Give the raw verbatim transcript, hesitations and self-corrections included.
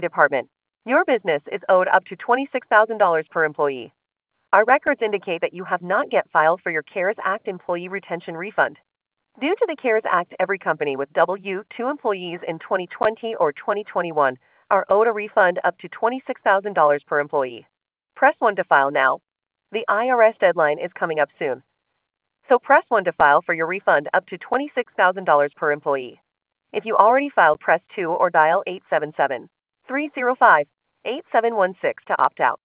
Department. Your business is owed up to twenty-six thousand dollars per employee. Our records indicate that you have not yet filed for your CARES Act employee retention refund. Due to the CARES Act, every company with W two employees in twenty twenty or twenty twenty-one are owed a refund up to twenty-six thousand dollars per employee. Press one to file now. The I R S deadline is coming up soon. So press one to file for your refund up to twenty-six thousand dollars per employee. If you already filed, press two or dial eight seven seven, three zero five, eight seven one six to opt out.